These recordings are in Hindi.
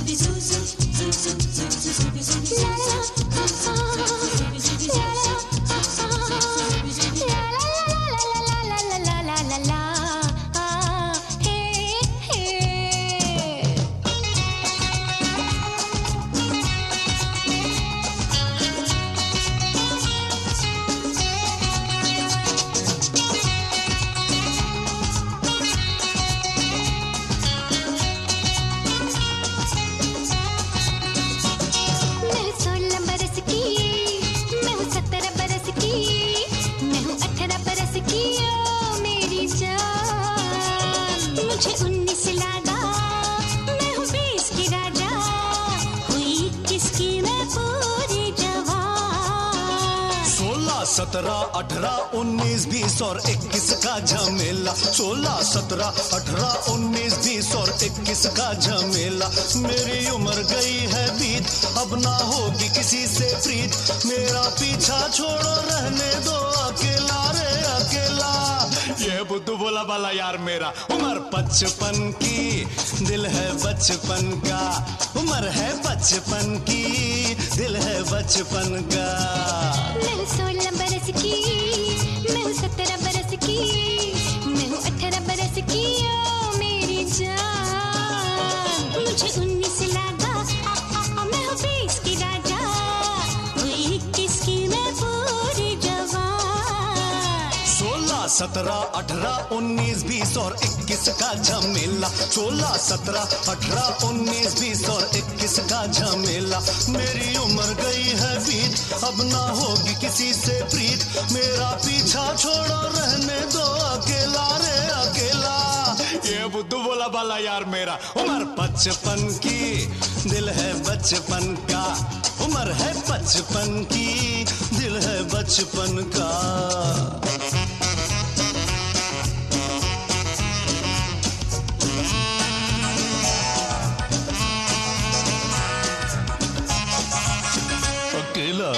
17, 18, 19, 20 और 21 का झमेला। 16, 17, 18, 19, 20 और 21 का झमेला। मेरी उम्र गई है बीत, अब ना होगी किसी से प्रीत। मेरा पीछा छोड़ो, रहने दो अकेला रे अकेला। ये बुद्धू बोला वाला यार मेरा। उम्र 55 की, दिल है बचपन का। उम्र है 55 की, दिल है बचपन का। मैं हूँ 16 बरस की, मैं हूँ 17 बरस की, मैं हूँ 18 बरस की। ओ मेरी जान, मुझे 19 लगा। मैं हूँ 20 की राजा, वो 21 की मैं पूरी जवान। 16, 17, 18, 19, 20 और 21 का झमेला। 16, 17, 18, 19, 20 और 21 का झमेला। मेरी उम्र गई है बीत, अब ना होगी किसी से प्रीत। मेरा पीछा छोड़ो, रहने दो अकेला रे अकेला। ये बुद्धू बोला वाला यार मेरा। उम्र 55 की, दिल है बचपन का। उम्र है 55 की, दिल है बचपन का। अकेला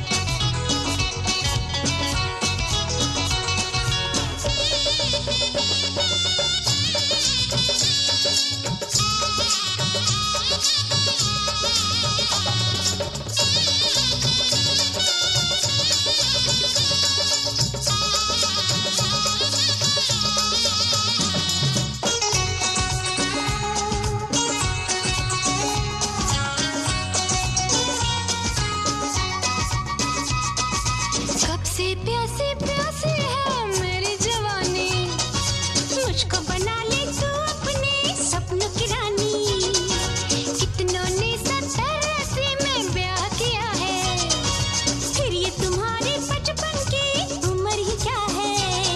प्यासी प्यासी है मेरी जवानी, मुझको बना ले तू अपने सपनों की रानी। कितनों ने 70-80 में ब्याह किया है, फिर ये तुम्हारे 55 की उम्र ही क्या है।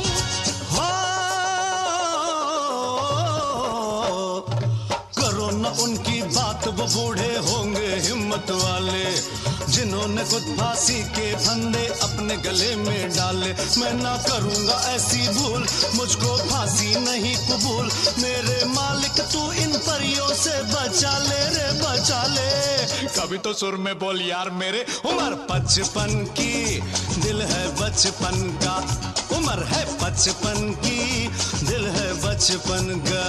करो न उनकी बात, वो बूढ़े होंगे हिम्मत वाले, जिन्होंने खुद फांसी के फंदे अपने गले में डाले। मैं ना करूंगा ऐसी भूल, मुझको फांसी नहीं कबूल। मेरे मालिक तू इन परियों से बचा ले रे बचा ले। कभी तो सुर में बोल यार मेरे। उम्र 55 की, दिल है बचपन का। उम्र है 55 की, दिल है बचपन का।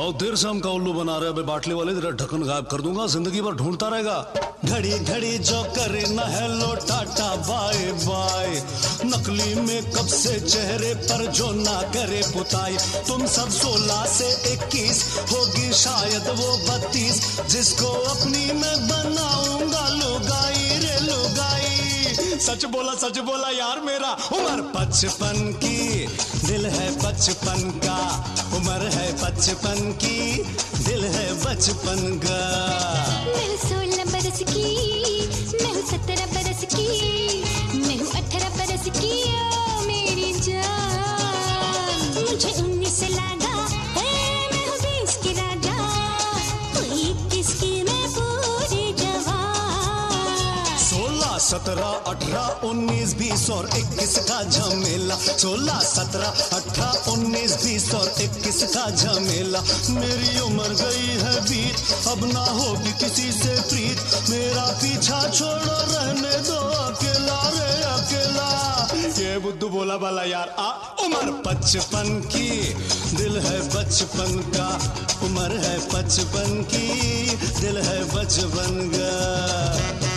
बहुत देर से हम का उल्लू बना रहे हैं। अबे बाटली वाले तेरा ढक्कन गायब कर दूंगा, जिंदगी भर ढूंढता रहेगा। घड़ी घड़ी जो करे न हेलो टाटा बाय बाय, नकली मेकअप से चेहरे पर जो ना करे पुताई। तुम सब 16 से 21 होगी शायद वो 32, जिसको अपनी में बनाऊंगा लुगाई रे लुगाई। सच बोला यार, मेरा उम्र 55 की, दिल है बचपन का। उम्र है 55 की, दिल है बचपन का। मैं हूँ 16 बरस की, मैं हूँ 17 बरस की, मैं हूँ 18 बरस की ओ मेरी जान। मुझे 19 लगा है, मैं हूँ 20 की राजा, 21 की मैं पूरी जवान। 16, 17, 18, 19, 20 और 21 का झमेला। 16, 17, 18, 19, 20 और 21 का झमेला। मेरी उम्र गई है बीत, अब ना होगी किसी से प्रीत। मेरा पीछा छोड़ो, रहने दो अकेला रे अकेला। ये बुद्धू बोला वाला यार। उम्र 55 की, दिल है बचपन का। उम्र है 55 की, दिल है बचपन का।